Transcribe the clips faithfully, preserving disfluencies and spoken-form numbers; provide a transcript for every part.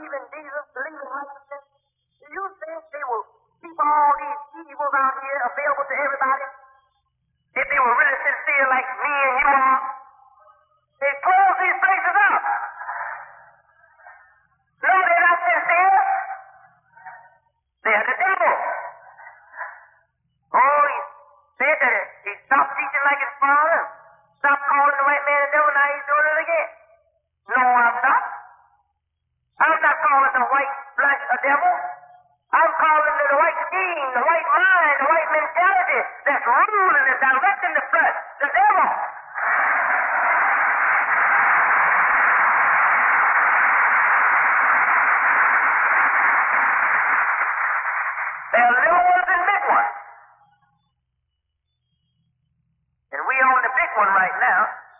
believe in Jesus, believe in righteousness, do you think they will keep all these evils out here available to everybody? If they were really sincere like me and you are, they'd close these places up. No, they're not sincere. They're the devil. Oh, he said that he stopped teaching like his father, stopped calling the white man the devil, now he's doing it again. No, I'm not. I'm not calling the white flesh a devil. I'm calling it the white scheme, the white mind, the white mentality that's ruling and directing the flesh, the devil. There are little ones and big ones. And we own the big one right now.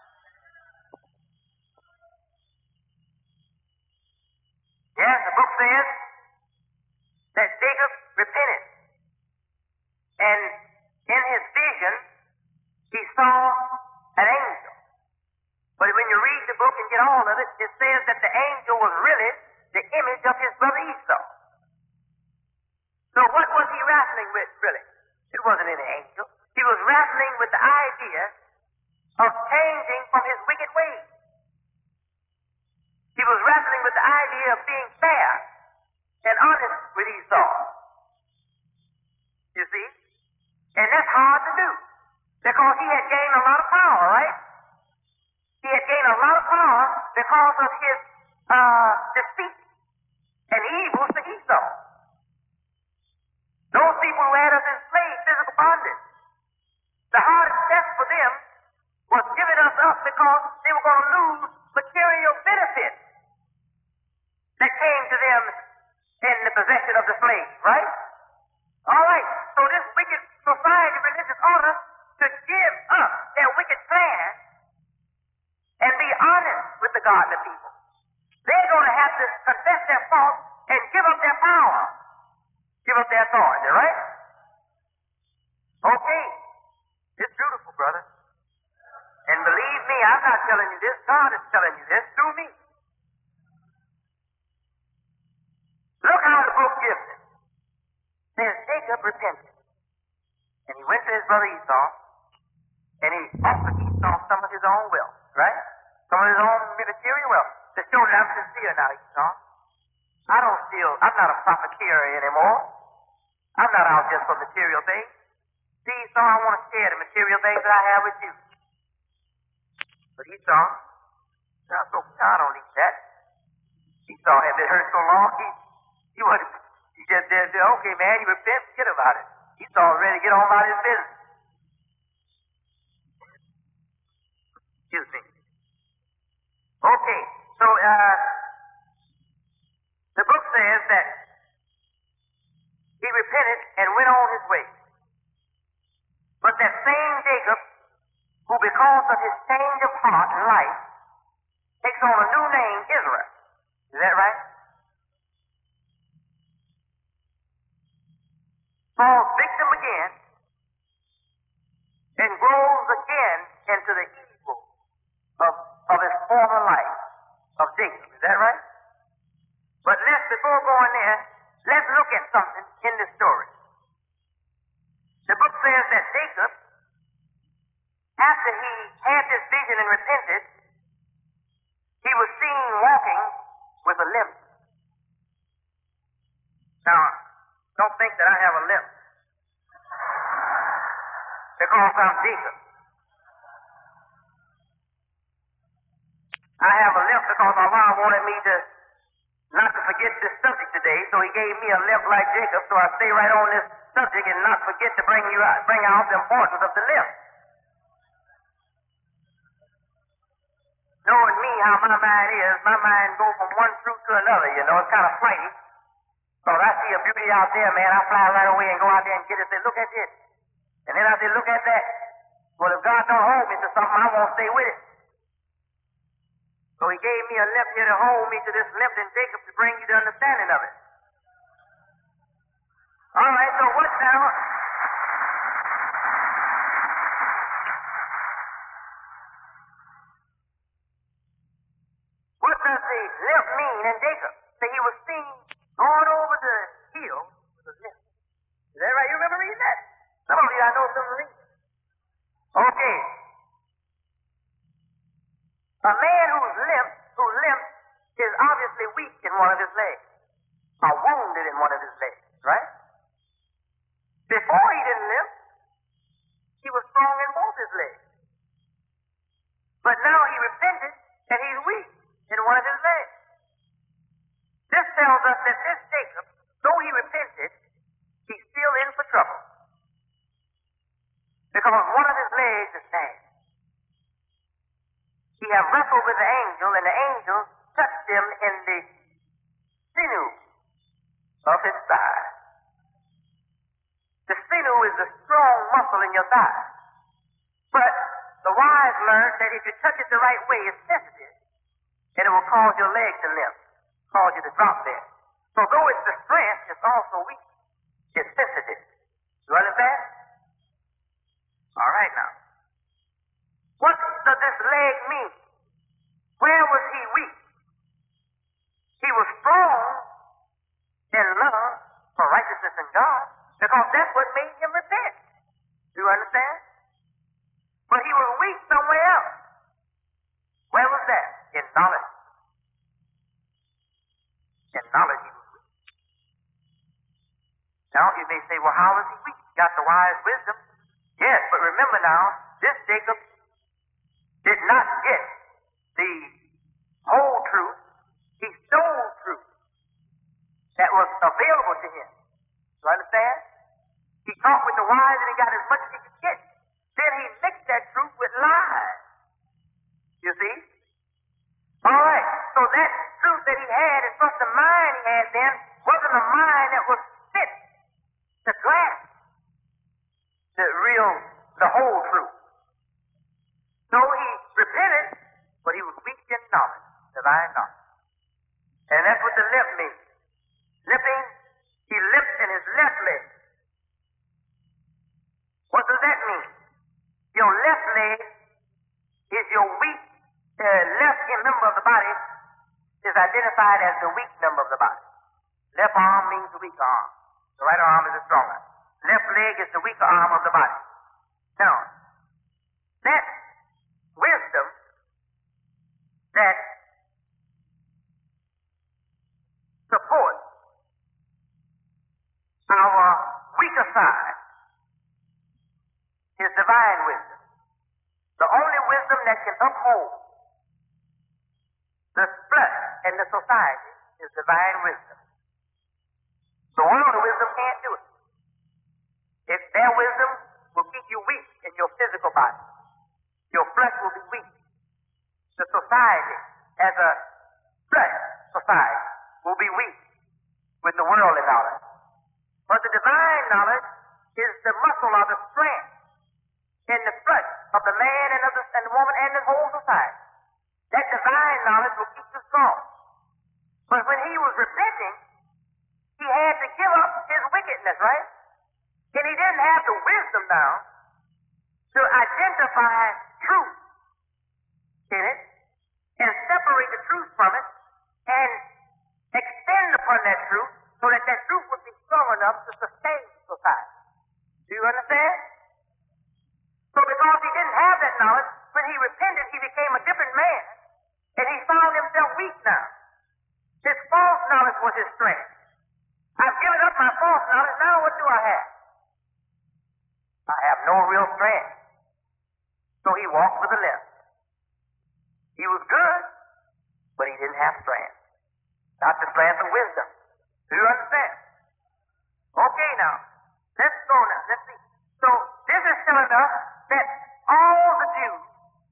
Yes, the book says that Jacob repented. And in his vision, he saw an angel. But when you read the book and get all of it, it says that the angel was really the image of his brother Esau. So what was he wrestling with, really? It wasn't any angel. He was wrestling with the idea of changing from his wicked ways. He was wrestling with the idea of being fair and honest with Esau. You see? And that's hard to do because he had gained a lot of power, right? He had gained a lot of power because of his uh, defeat and evils to Esau. Those people who had us enslaved, physical bondage, the hardest test for them was giving us up because they were going to lose material benefits that came to them in the possession of the slave, right? All right, so this wicked society, religious order, to give up their wicked plan and be honest with the godly people. They're going to have to confess their fault and give up their power, give up their authority, right? Okay, it's beautiful, brother. And believe me, I'm not telling you this, God is telling you this through me. Look how the book gives it. Says Jacob repented. And he went to his brother Esau, and he offered Esau some of his own wealth, right? Some of his own material wealth, to show that I'm sincere now, Esau. I don't steal, I'm not a profiteer anymore. I'm not out just for material things. See, Esau, I want to share the material things that I have with you. But Esau, now, so, I don't need that. Esau had been hurt so long, he, he, was, he just said, okay, man, you repent, forget about it. Esau was ready to get on about his business. Excuse me. Okay, so, uh, the book says that he repented and went on his way. But that same Jacob, who because of his change of heart and life, takes on a new name, Israel. Is that right? Falls victim again and grows again into the evil of, of his former life of Jacob. Is that right? But let's, before going there, let's look at something in this story. The book says that Jacob, after he had this vision and repented, he was seen walking with a limp. Now, don't think that I have a limp because I'm Jacob. I have a limp because Allah wanted me to not to forget this subject today, so he gave me a limp like Jacob, so I stay right on this subject and not forget to bring you out, bring out the importance of the limp. Knowing me, how my mind is, my mind goes from one fruit to another, you know, it's kind of flighty. So I see a beauty out there, man, I fly right away and go out there and get it and say, look at this. And then I say, look at that. Well, if God don't hold me to something, I won't stay with it. So he gave me a limp here to hold me to this limp in Jacob to bring you the understanding of it. All right, so what now? What does the limp mean in Jacob? Say he was A man who's limp, who limps, is obviously weak in one of his legs, or wounded in one of his legs, right? Before he didn't limp, he was strong in both his legs. But now he repented, and he's weak in one of his legs. This tells us that this Jacob, though he repented, he's still in for trouble. Because one of his legs is bad. He had wrestled with the angel, and the angel touched him in the sinew of his thigh. The sinew is the strong muscle in your thigh. But the wise learned that if you touch it the right way, it's sensitive, and it will cause your leg to limp, cause you to drop there. So though it's the strength, it's also weak. It's sensitive. You understand? All right now. What does this leg mean? Where was he weak? He was strong in love for righteousness in God, because that's what made him repent. Do you understand? But he was weak somewhere else. Where was that? In knowledge. In knowledge he was weak. Now you may say, well, how was he weak? He got the wise wisdom. Yes, but remember now, this Jacob did not get the whole truth. He stole truth that was available to him. You understand? He talked with the wise and he got as much as he could get. Then he mixed that truth with lies. You see? All right, so that truth that he had, and plus the mind he had then, wasn't a mind that was fit to grasp the real, the whole truth. So he repented, but he was weak in knowledge, divine knowledge. And that's what the limp means. Limping, he limped in his left leg. What does that mean? Your left leg is your weak, uh, left member of the body is identified as the weak member of the body. Left arm means the weaker arm. The right arm is the stronger. Left leg is the weaker arm of the body. Now, that wisdom that supports our weaker side is divine wisdom. The only wisdom that can uphold the flesh and the society is divine wisdom. The world's wisdom can't do it. If their wisdom will keep you weak in your physical body, your flesh will be weak. The society, as a flesh society, will be weak with the worldly knowledge. But the divine knowledge is the muscle or the strength in the flesh of the man and of the, and the woman and the whole society. That divine knowledge will keep you strong. But when he was repenting, he had to give up his wickedness, right? And he didn't have the wisdom now to identify truth in it and separate the truth from it and extend upon that truth so that that truth would be strong enough to sustain society. Do you understand? So because he didn't have that knowledge, when he repented, he became a different man. And he found himself weak now. His false knowledge was his strength. I've given up my false knowledge, now what do I have? I have no real strength. So he walked with a limp. He was good, but he didn't have strength. Not the strength of wisdom. Do you understand? Okay, now, let's go now. Let's see. So this is telling us that all the Jews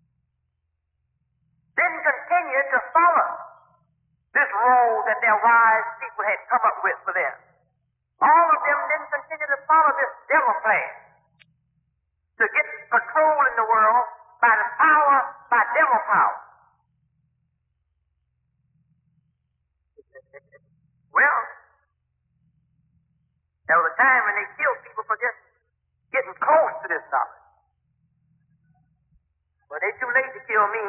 didn't continue to follow this role that their wise people had come up with for them. All of them didn't continue to follow this devil plan to get control in the world by the power, by devil power. Well, there was a time when they killed people for just getting close to this knowledge. But they're too late to kill me.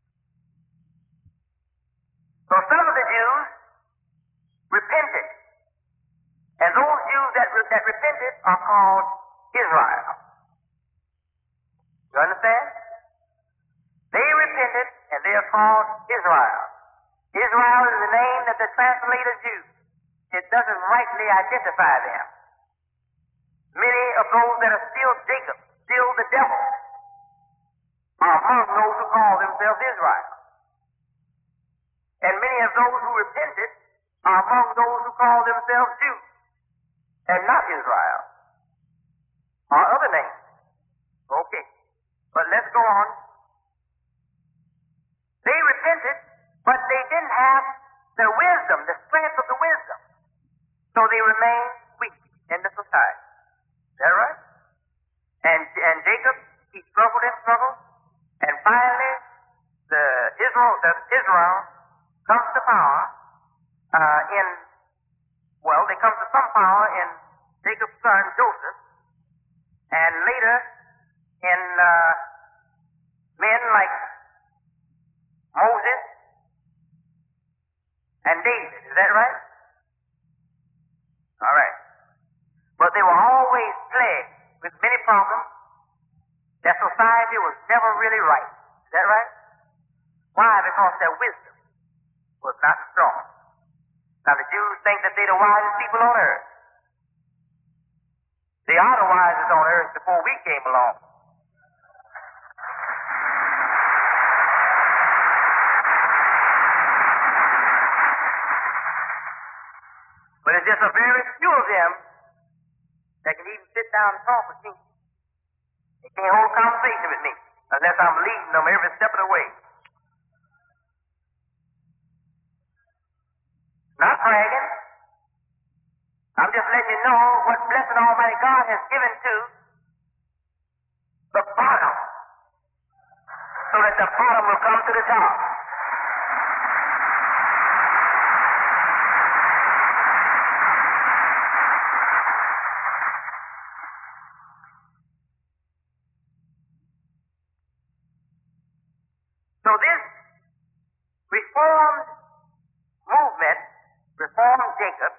So some of the Jews repented are called Israel. You understand? They repented, and they are called Israel. Israel is the name that the translators use. It doesn't rightly identify them. Many of those that are still Jacob, still the devil, are among those who call themselves Israel. And many of those who repented are among those who call themselves Jews, and not Israel, or other names. Okay, but let's go on. They repented, but they didn't have the wisdom, the strength of the wisdom. So they remained weak in the society. Is that right? And, and Jacob, he struggled and struggled, and finally the Israel, the Israel comes to power uh, in, well, they come to some power in Jacob's son Joseph, and later in uh, men like Moses and David. Is that right? All right. But they were always plagued with many problems. Their society was never really right. Is that right? Why? Because their wisdom was not strong. Now the Jews think that they're the wisest people on earth. They are the wisest on earth before we came along. But it's just a very few of them that can even sit down and talk with me. They can't hold a conversation with me unless I'm leading them every step of the way. Not bragging. I'm just letting you know what blessed Almighty God has given to the bottom, so that the bottom will come to the top. So this reformed movement, reformed Jacob,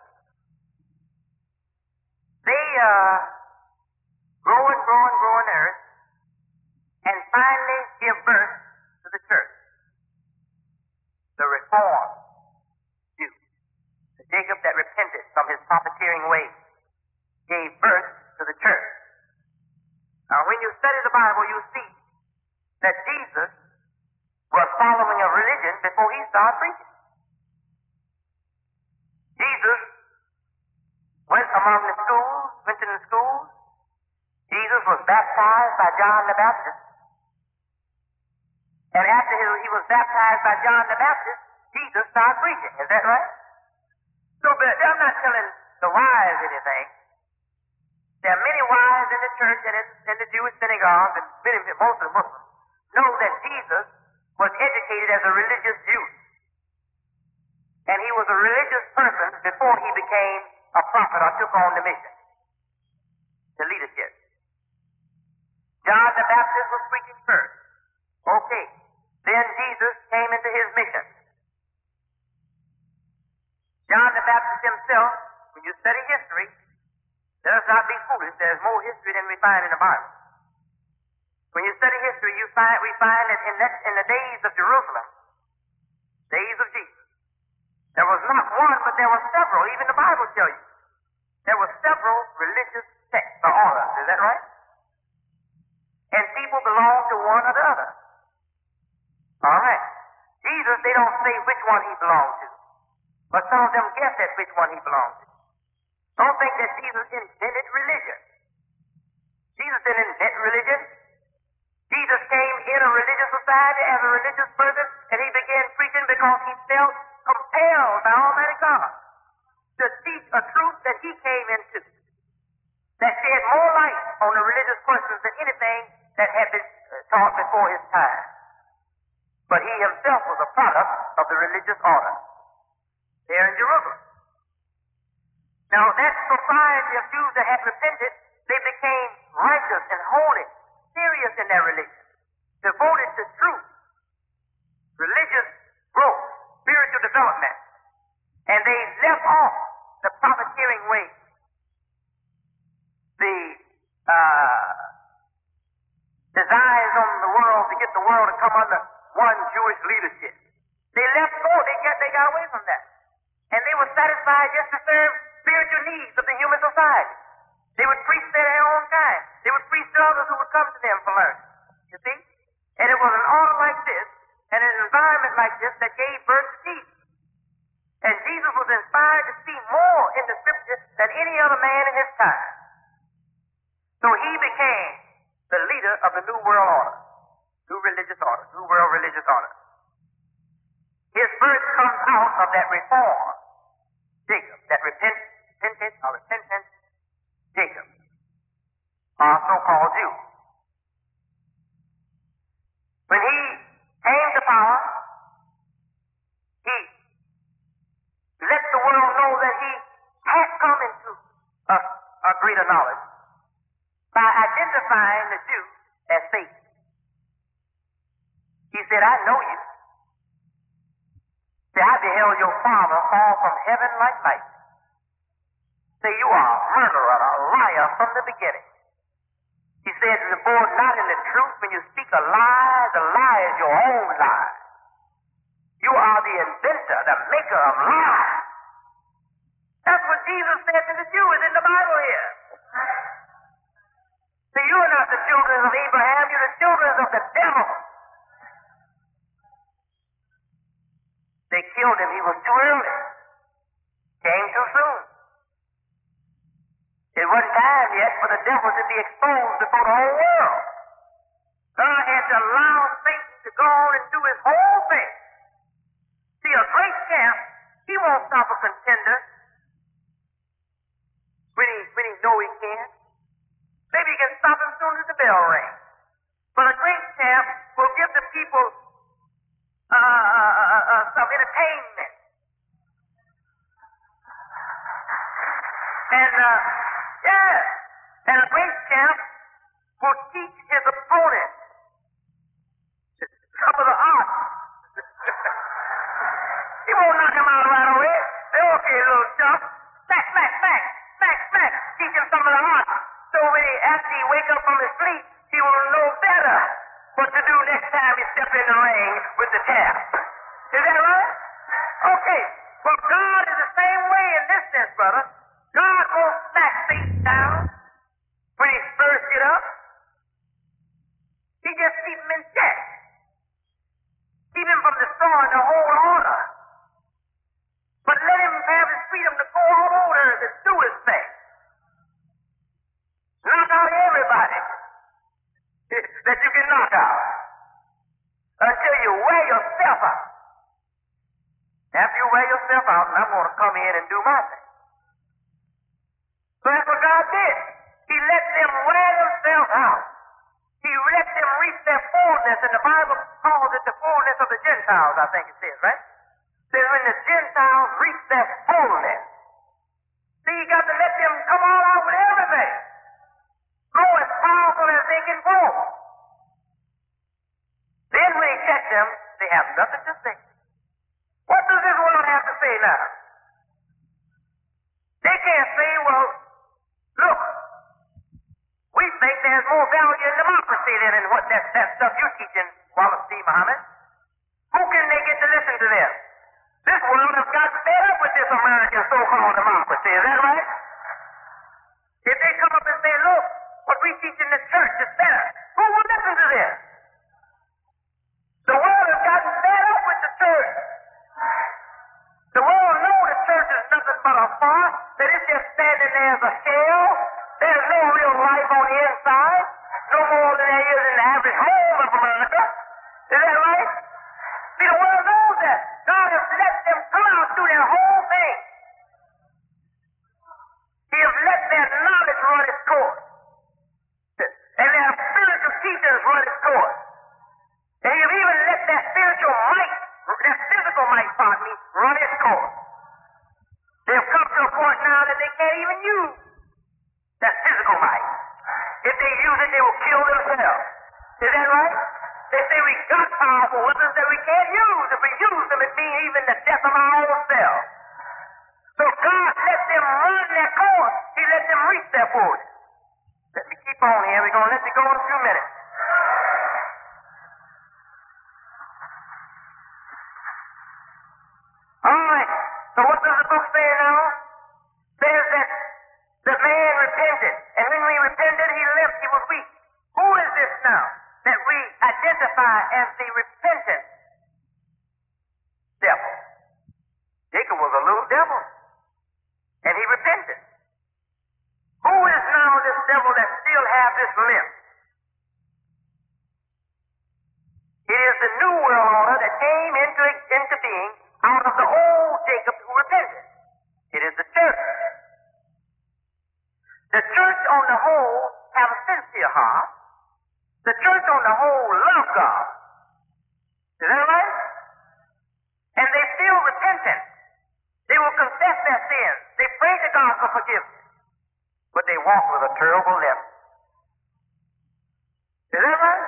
they uh, grow and grow and grow in earth, and finally give birth to the church. The reformed Jew, the Jacob that repented from his profiteering ways, gave birth to the church. Now, when you study the Bible, you see that Jesus was following a religion before he started preaching. Jesus went among the schools, went to the schools. Jesus was baptized by John the Baptist. And after he was baptized by John the Baptist, Jesus started preaching. Is that right? So, but I'm not telling the wise anything. There are many wise in the church and in, in the Jewish synagogues, and many, most of the Muslims know that Jesus was educated as a religious Jew. And he was a religious person before he became a prophet or took on the mission, the leadership. John the Baptist was preaching first. Okay. Then Jesus came into his mission. John the Baptist himself, when you study history, let us not be foolish. There's more history than we find in the Bible. When you study history, you find we find that in, that in the days of Jerusalem, days of Jesus, there was not one, but there were several. Even the Bible tells you there were several religious sects or orders. Is that right? And people belonged to one or the other. All right. Jesus, they don't say which one he belonged to, but some of them guess at which one he belonged to. Don't think that Jesus invented religion. Jesus didn't invent religion. Jesus came in a religious society as a religious person, and he began preaching because he felt compelled by Almighty God to teach a truth that he came into that shed more light on the religious questions than anything that had been taught before his time. But he himself was a product of the religious order there in Jerusalem. Now, that society of Jews that had repented, they became righteous and holy, serious in their religion, devoted to truth, religious growth, spiritual development, and they left off the profiteering ways. leadership. They left go. They got, they got away from that. And they were satisfied just to serve spiritual needs of the human society. They would preach to their own kind. They would preach to others who would come to them for learning. You see? And it was an order like this and an environment like this that gave birth to Jesus. And Jesus was inspired to see more in the Scripture than any other man in his time. So he became the leader of the New World Order, New Religious Order, New World Religious Order. His birth comes out of that reform, Jacob, that repent, repentant or repentant Jacob, or so-called Jew. When he came to power, he let the world know that he had come into a, a greater knowledge by identifying the Jew as Satan. He said, I know you. See, I beheld your father fall from heaven like light. Say, you are a murderer, a liar from the beginning. He said, abode not in the truth. When you speak a lie, the lie is your own lie. You are the inventor, the maker of lies. That's what Jesus said to the Jews in the Bible here. See, you are not the children of Abraham, you're the children of the devil. They killed him, he was too early. Came too soon. It wasn't time yet for the devil to be exposed before the whole world. God had to allow Satan to go on and do his whole thing. See, a great champ, he won't stop a contender when he, when he know he can. Maybe he can stop him as soon as the bell rings. But a great champ will give the people uh, uh, uh, uh, some entertainment. And, uh, yeah, and a great champ will teach his opponent some of the art. He won't knock him out right away. Say, okay, little chump, smack, smack, smack, smack, smack, teach him some of the art. So when he, after he wake up from his sleep, he will know better what to do next time he step in the ring with the tap. Is that right? Okay. Well, God is the same way in this sense, brother. God won't smack Satan down when he first get up. He just keep him in check. Keep him from destroying the whole order. But let him have his freedom to go all over earth and do his thing. Knock out everybody that you can knock out until you wear yourself out. After you wear yourself out, and I'm going to come in and do my thing. So that's what God did. He let them wear themselves out. He let them reach their fullness, and the Bible calls it the fullness of the Gentiles, I think it says, right? It says when the Gentiles reach their fullness. See, you got to let them come all out with everything. Go as powerful as they can go. Then when he check them, they have nothing to say. What does this world have to say now? They can't say, well, look, we think there's more value in democracy than in what that, that stuff you're teaching, Wallace D. Muhammad. Who can they get to listen to them? This world has got fed up with this American so-called democracy. Is that right? If they come up and say, look, what we teach in the church is better, who will listen to them? The world has gotten fed up with the church. The world knows the church is nothing but a farce, that it's just standing there as a shell. There's no real life on the inside, no more than there is in the average home of America. Is that right? See, the world knows that. God has let them come out through their whole thing. He has let their knowledge run its course. And their spiritual teachings run its course. And he has even let their spiritual might, their physical might, pardon me, run its course. They've come to a point now that they can't even use that physical might. If they use it, they will kill themselves. Is that right? They say we got powerful weapons that we can't use. If we use them, it means even the death of our own selves. So God let them run their course. He let them reach their fullness. Let me keep on here. We're going to let you go in a few minutes. identify as the repentant devil. Jacob was a little devil, and he repented. Who is now this devil that still have this limp? It is the new world order that came into, into being out of the old Jacob who repented. It is the church. The church on the whole have a sincere heart. The church on the whole love God. Is that right? And they feel repentant. They will confess their sins. They pray to God for forgiveness. But they walk with a terrible limp. Is that right?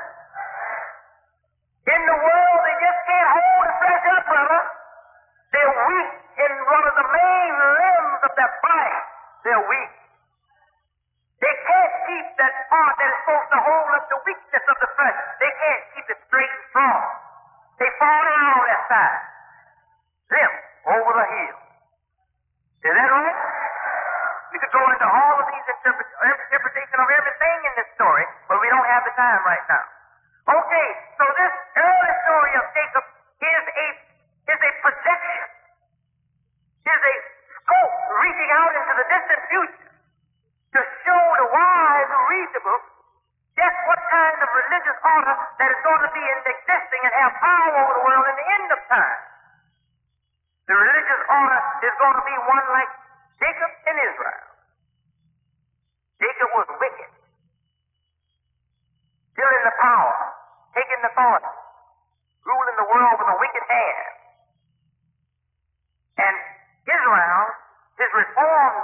In the world, they just can't hold the flesh up, brother. They're weak in one of the main limbs of their body. They're weak. They can't keep that part that is supposed to hold up the weakness of the flesh. They can't keep it straight and strong. They fall down on their side. Limp over the heel. Is that right? We could go into all of these interpret- interpretation of everything in this story, but we don't have the time right now. Okay, so this early story of Jacob is a is a projection, is a scope reaching out into the distant future to show the wise who read the book just what kind of religious order that is going to be in existing and have power over the world in the end of time. The religious order is going to be one like Jacob and Israel. Jacob was wicked, still in the power, taking the authority, ruling the world with a wicked hand. And Israel, his reform.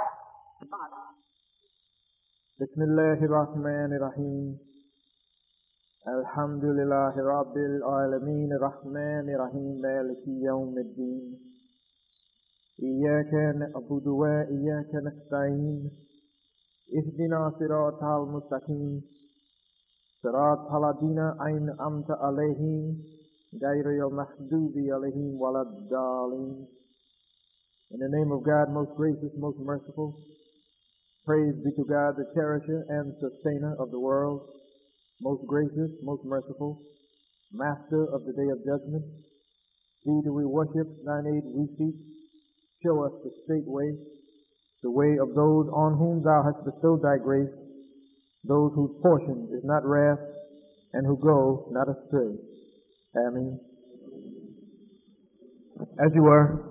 Bismillahirrahmanirrahim. Alhamdulillahi Rabbil Alameen Rahmanirrahim Maliki Yawmiddin. إياك نعبد وإياك نستعين اهدنا صراط المستقيم صراط الذين أنعمت عليهم غير المغضوب عليهم ولا الضالين. In the name of God, most gracious, most merciful, praise be to God, the cherisher and sustainer of the world, most gracious, most merciful, master of the day of judgment. Thee do we worship, thine aid we seek. Show us the straight way, the way of those on whom thou hast bestowed thy grace, those whose portion is not wrath, and who go not astray. Amen. As you were.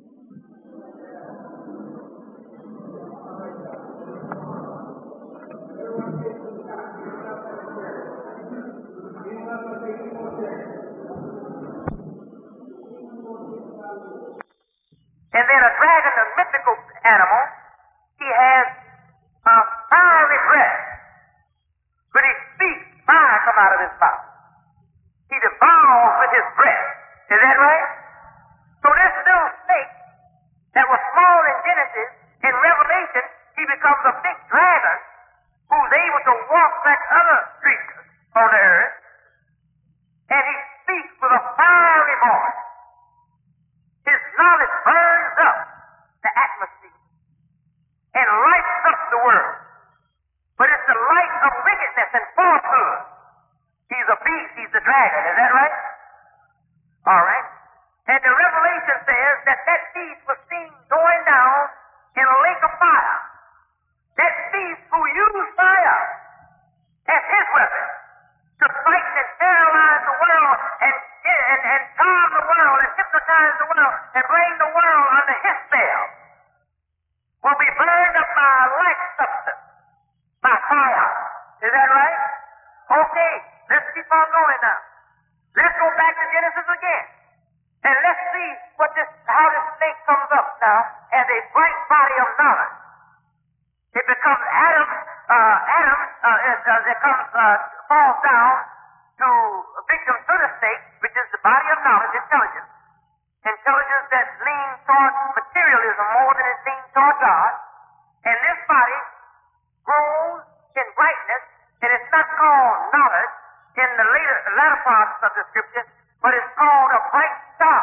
And then a dragon, a mythical animal, he has a fiery breath. When he speaks, fire come out of his mouth. He devours with his breath. Is that right? So this little snake that was small in Genesis, in Revelation, he becomes a big dragon who's able to walk like other creatures on the earth. And he speaks with a fiery voice. His knowledge burns up the atmosphere and lights up the world. But it's the light of wickedness and falsehood. He's a beast, he's the dragon, is that right? All right. And the Revelation says that that beast was seen going down in a lake of fire. That beast who used fire as his weapon to fight and terrorize the world and and, and charm the world and hypnotize the world and bring the world under his spell will be burned up by a like substance, by fire. Is that right? Okay, let's keep on going now. Let's go back to Genesis again. And let's see what this, how this snake comes up now as a bright body of knowledge. It becomes Adam, uh, Adam, uh, it, uh, it comes, uh, falls down to a victim to the snake, which is the body of knowledge, intelligence. Intelligence that leans toward materialism more than it leans toward God. And this body grows in brightness, and it's not called knowledge in the later, latter parts of the scripture, but it's called a bright star.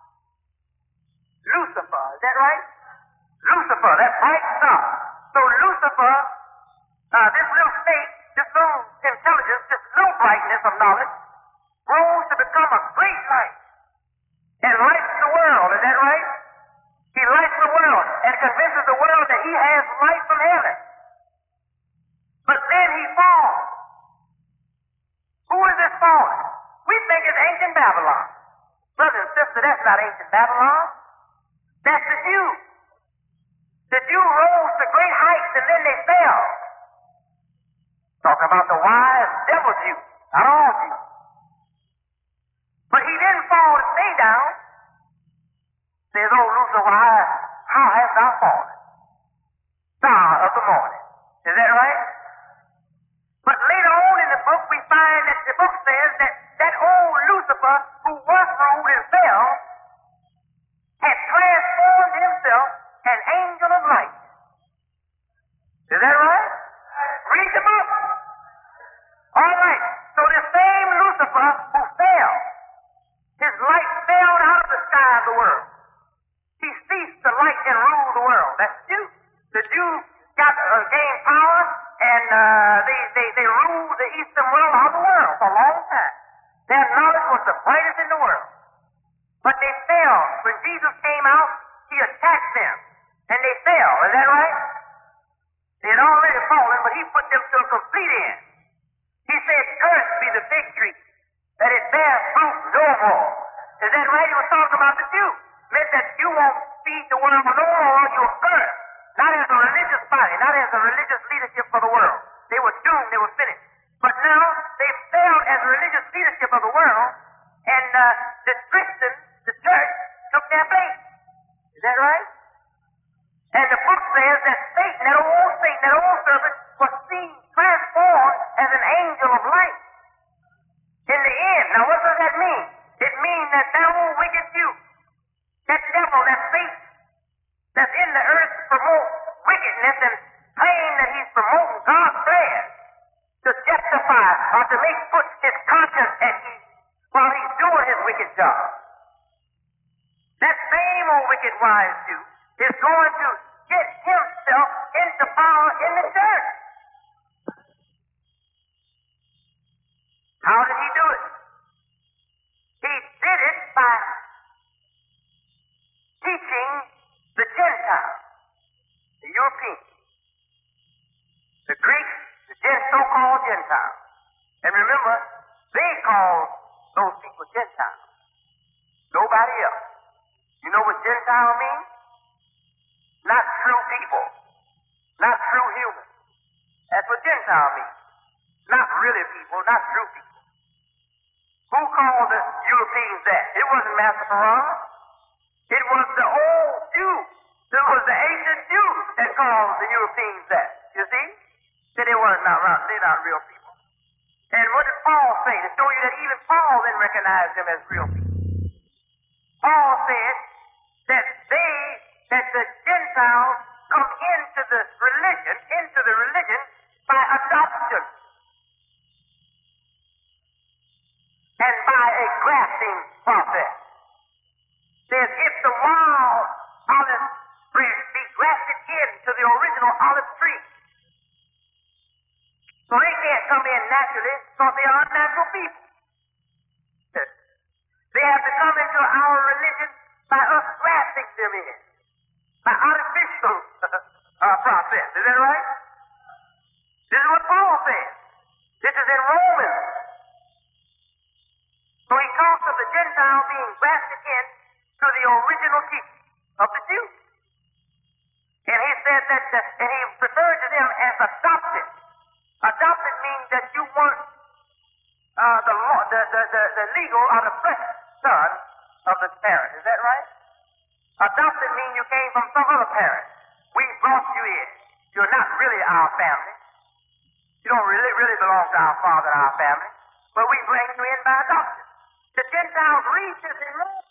Lucifer, is that right? Lucifer, that bright star. So Lucifer, uh, this little snake, this little intelligence, this little brightness of knowledge, as light from heaven. But then he falls. Who is this falling? We think it's ancient Babylon. Brother and sister, that's not ancient Babylon. That's the Jews. The Jews rose to great heights and then they fell. Talking about the wise devil Jews, not all Jews. But he didn't fall to stay down. Says, oh, Lucifer, how hast thou fallen? Star of the morning. Is that right? But later on in the book, we find that the book says that that old Lucifer, who was ruled and fell, had transformed himself an angel of light. Is that right? Read the book. All right. So the same Lucifer who fell, his light fell out of the sky of the world. He ceased to light and rule the world. That's the Jews. The Jews got uh, gained power, and uh, they, they, they ruled the eastern world of the world for a long time. Their knowledge was the brightest in the world. But they fell. When Jesus came out, he attacked them, and they fell. Is that right? They had already fallen, but he put them to a complete end. He said, cursed be the fig tree, that it bears fruit no more. Is that right? He was talking about the Jews. Meant that you won't feed the world no more, you are cursed. Not as a religious body, not as a religious leadership for the world. They were doomed, they were finished. But now they failed as a religious leadership of the world, and uh, the Christians, the church, took their place. Is that right? And the book says that Satan, that old Satan, that old serpent, was seen transformed as an angel of light. In the end, now what does that mean? It means that that old wicked Jew, that devil, that Satan, that's in the earth to promote wickedness and claim that he's promoting God's plan to justify or to make put his conscience at ease while he's doing his wicked job. That same old wicked wise Jew is going to get himself into power in the church. How did he do it? He did it by teaching the Gentiles, the Europeans, the Greeks, the so-called Gentiles. And remember, they called those people Gentiles. Nobody else. You know what Gentile means? Not true people. Not true humans. That's what Gentile means. Not really people, not true people. Who called the Europeans that? It wasn't Master Farrar. It was the old Jews. It was the ancient Jews that called the Europeans that. You see? That they weren't not, they're not real people. And what did Paul say? To show you that even Paul didn't recognize them as real people. Paul said that they, that the Gentiles come into the religion, into the religion by adoption. And by a grafting process. Says if the wild olive branch be grafted into the original olive tree. So they can't come in naturally because they are unnatural people. They have to come into our religion by us grafting them in. By artificial uh, process. Is that right? This is what Paul says. This is in Romans. So he talks of the Gentile being grafted in to the original teaching of the Jews. And he said that, the, and he referred to them as adopted. Adopted means that you weren't uh, the, law, the, the, the, the legal or the fresh son of the parent. Is that right? Adopted means you came from some other parent. We brought you in. You're not really our family. You don't really, really belong to our father and our family. But we bring you in by adoption. The Gentiles read this in Rome.